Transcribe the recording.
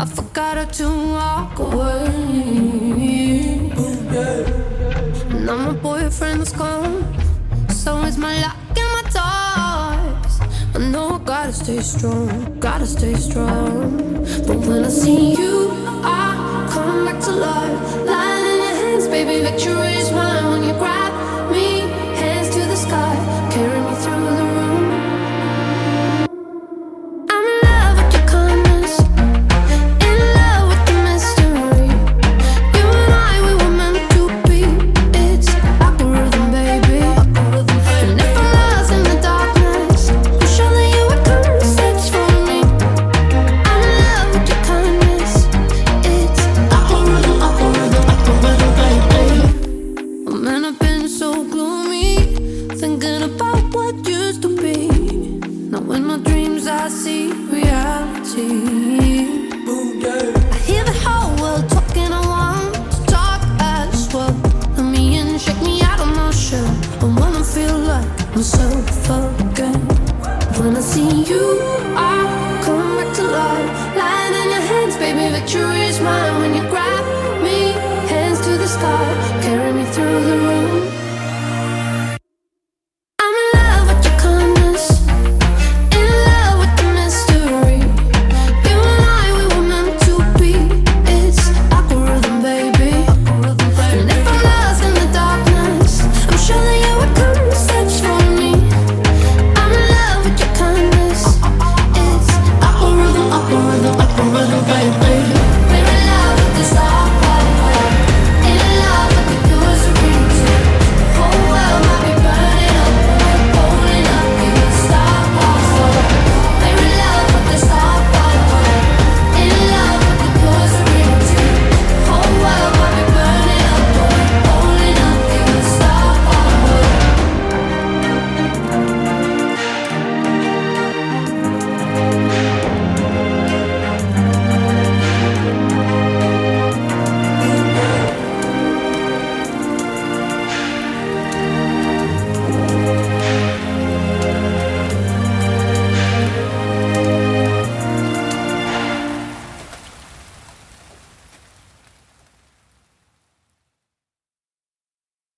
I forgot how to walk away. Now my boyfriend's gone, so is my lock and my doors. I know I gotta stay strong, gotta stay strong. But when I see you, I come back to life. Lying in your hands, baby, victory is mine. When you grab me, hands to the sky, carry me through the room. I'm in love with your kindness, in love with the mystery. You and I, we were meant to be. It's algorithm, baby. And if I'm lost in the darkness, I'm sure that you would come and search for me. I'm in love with your kindness. It's algorithm, baby. Oh man, I've been so gloomy, thinking about what used to be. Now in my dreams I see reality. I hear the whole world talking, I want to talk as well. Let me in, shake me out of my shell. I wanna feel like myself again. When I see you, I